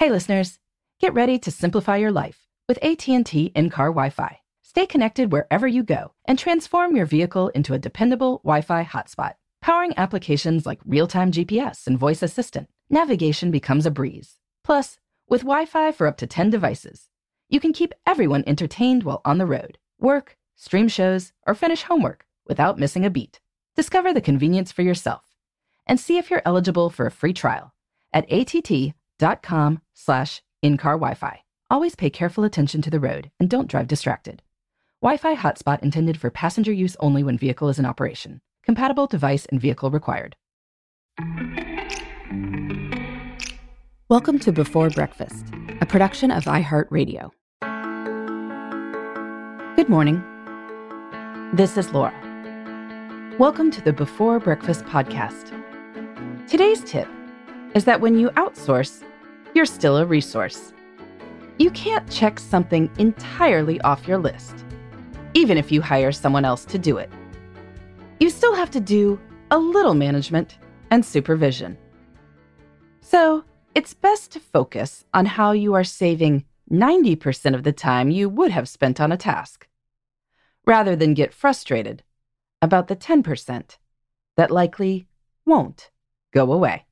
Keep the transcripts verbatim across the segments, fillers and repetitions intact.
Hey listeners, get ready to simplify your life with A T and T in-car Wi-Fi. Stay connected wherever you go and transform your vehicle into a dependable Wi-Fi hotspot. Powering applications like real-time G P S and voice assistant, navigation becomes a breeze. Plus, with Wi-Fi for up to ten devices, you can keep everyone entertained while on the road, work, stream shows, or finish homework without missing a beat. Discover the convenience for yourself and see if you're eligible for a free trial at att.com slash in-car Wi-Fi. Always pay careful attention to the road and don't drive distracted. Wi-Fi hotspot intended for passenger use only when vehicle is in operation. Compatible device and vehicle required. Welcome to Before Breakfast, a production of iHeartRadio. Good morning. This is Laura. Welcome to the Before Breakfast podcast. Today's tip is that when you outsource, you're still a resource. You can't check something entirely off your list, even if you hire someone else to do it. You still have to do a little management and supervision. So, it's best to focus on how you are saving ninety percent of the time you would have spent on a task, rather than get frustrated about the ten percent that likely won't go away.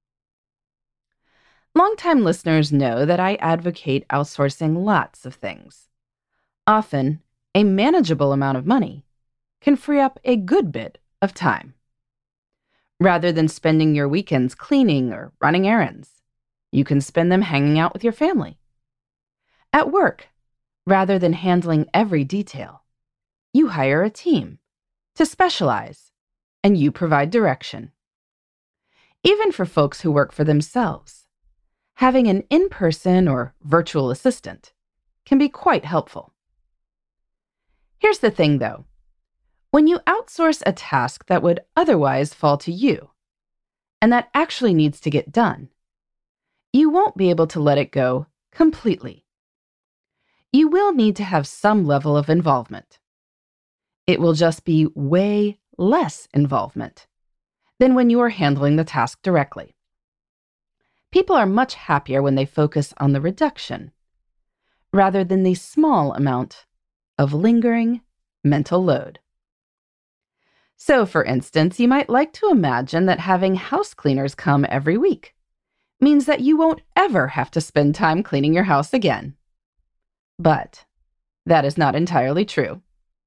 Longtime listeners know that I advocate outsourcing lots of things. Often, a manageable amount of money can free up a good bit of time. Rather than spending your weekends cleaning or running errands, you can spend them hanging out with your family. At work, rather than handling every detail, you hire a team to specialize, and you provide direction. Even for folks who work for themselves, having an in-person or virtual assistant can be quite helpful. Here's the thing, though. When you outsource a task that would otherwise fall to you, and that actually needs to get done, you won't be able to let it go completely. You will need to have some level of involvement. It will just be way less involvement than when you are handling the task directly. People are much happier when they focus on the reduction, rather than the small amount of lingering mental load. So, for instance, you might like to imagine that having house cleaners come every week means that you won't ever have to spend time cleaning your house again. But that is not entirely true.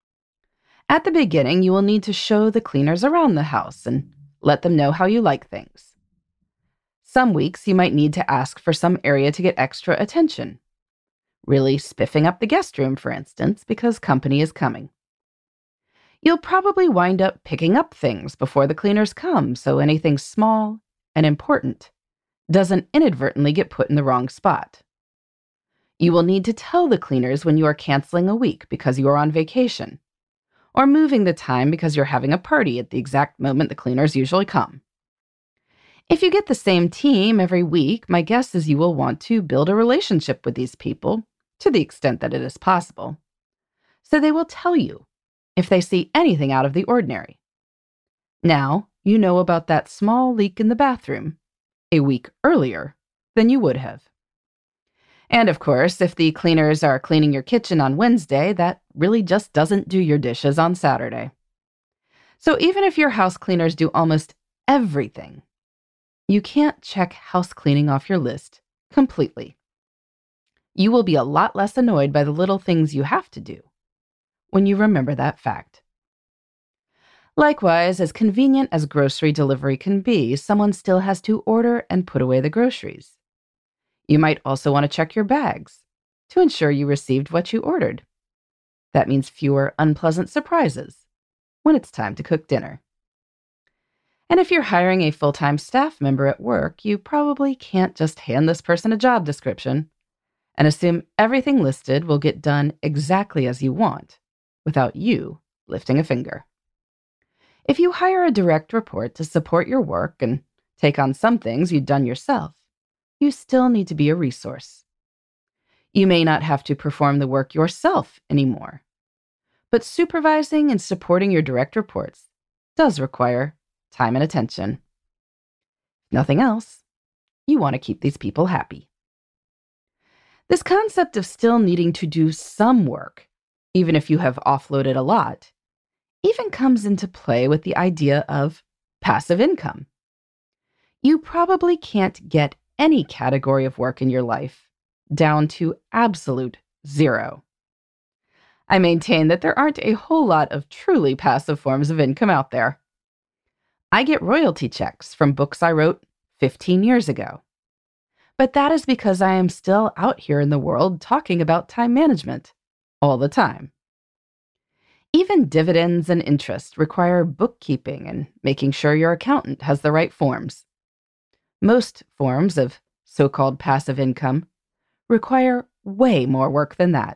At the beginning, you will need to show the cleaners around the house and let them know how you like things. Some weeks, you might need to ask for some area to get extra attention, really spiffing up the guest room, for instance, because company is coming. You'll probably wind up picking up things before the cleaners come, so anything small and important doesn't inadvertently get put in the wrong spot. You will need to tell the cleaners when you are canceling a week because you are on vacation, or moving the time because you're having a party at the exact moment the cleaners usually come. If you get the same team every week, my guess is you will want to build a relationship with these people, to the extent that it is possible, so they will tell you if they see anything out of the ordinary. Now, you know about that small leak in the bathroom a week earlier than you would have. And of course, if the cleaners are cleaning your kitchen on Wednesday, that really just doesn't do your dishes on Saturday. So even if your house cleaners do almost everything, you can't check house cleaning off your list completely. You will be a lot less annoyed by the little things you have to do when you remember that fact. Likewise, as convenient as grocery delivery can be, someone still has to order and put away the groceries. You might also want to check your bags to ensure you received what you ordered. That means fewer unpleasant surprises when it's time to cook dinner. And if you're hiring a full-time staff member at work, you probably can't just hand this person a job description and assume everything listed will get done exactly as you want without you lifting a finger. If you hire a direct report to support your work and take on some things you'd done yourself, you still need to be a resource. You may not have to perform the work yourself anymore, but supervising and supporting your direct reports does require time and attention. If nothing else, you want to keep these people happy. This concept of still needing to do some work, even if you have offloaded a lot, even comes into play with the idea of passive income. You probably can't get any category of work in your life down to absolute zero. I maintain that there aren't a whole lot of truly passive forms of income out there. I get royalty checks from books I wrote fifteen years ago. But that is because I am still out here in the world talking about time management all the time. Even dividends and interest require bookkeeping and making sure your accountant has the right forms. Most forms of so-called passive income require way more work than that.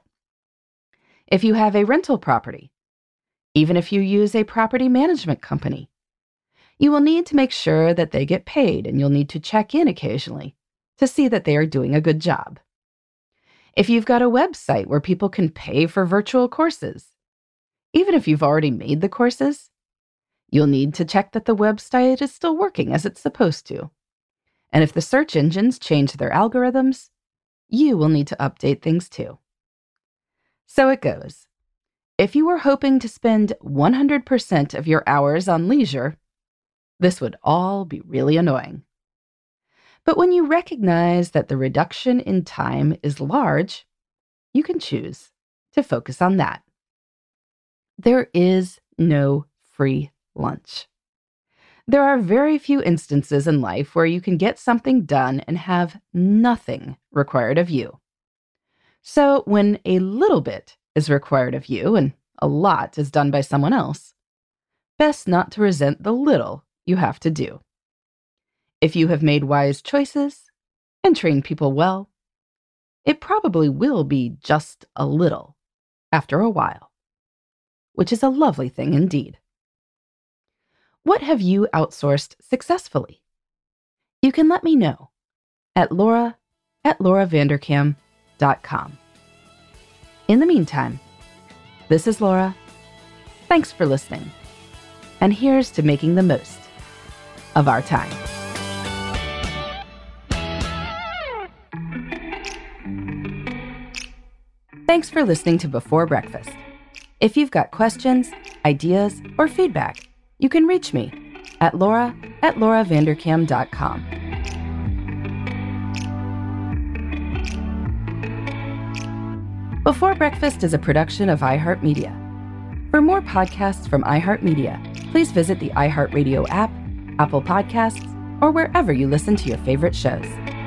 If you have a rental property, even if you use a property management company, you will need to make sure that they get paid, and you'll need to check in occasionally to see that they are doing a good job. If you've got a website where people can pay for virtual courses, even if you've already made the courses, you'll need to check that the website is still working as it's supposed to. And if the search engines change their algorithms, you will need to update things too. So it goes. If you were hoping to spend one hundred percent of your hours on leisure, this would all be really annoying. But when you recognize that the reduction in time is large, you can choose to focus on that. There is no free lunch. There are very few instances in life where you can get something done and have nothing required of you. So when a little bit is required of you and a lot is done by someone else, best not to resent the little you have to do. If you have made wise choices and trained people well, it probably will be just a little after a while, which is a lovely thing indeed. What have you outsourced successfully? You can let me know at Laura at laura vanderkam dot com. In the meantime, this is Laura. Thanks for listening. And here's to making the most of our time. Thanks for listening to Before Breakfast. If you've got questions, ideas, or feedback, you can reach me at Laura at laura vanderkam dot com. Before Breakfast is a production of iHeartMedia. For more podcasts from iHeartMedia, please visit the iHeartRadio app, Apple Podcasts, or wherever you listen to your favorite shows.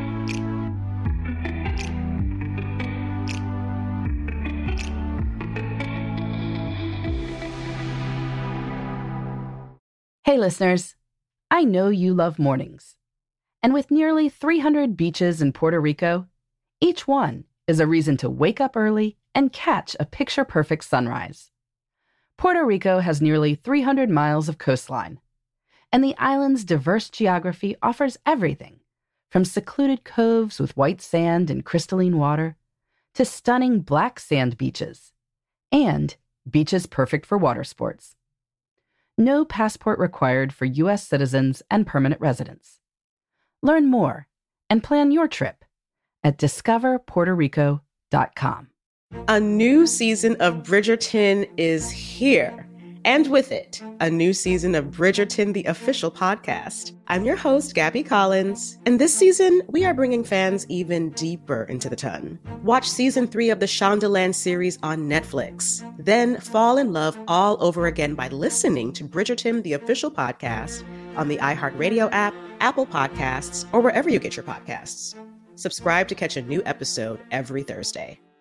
Hey listeners, I know you love mornings. And with nearly three hundred beaches in Puerto Rico, each one is a reason to wake up early and catch a picture-perfect sunrise. Puerto Rico has nearly three hundred miles of coastline, and the island's diverse geography offers everything from secluded coves with white sand and crystalline water to stunning black sand beaches and beaches perfect for water sports. No passport required for U S citizens and permanent residents. Learn more and plan your trip at discover puerto rico dot com. A new season of Bridgerton is here. And with it, a new season of Bridgerton, the official podcast. I'm your host, Gabby Collins, and this season, we are bringing fans even deeper into the ton. Watch season three of the Shondaland series on Netflix. Then fall in love all over again by listening to Bridgerton, the official podcast, on the iHeartRadio app, Apple Podcasts, or wherever you get your podcasts. Subscribe to catch a new episode every Thursday.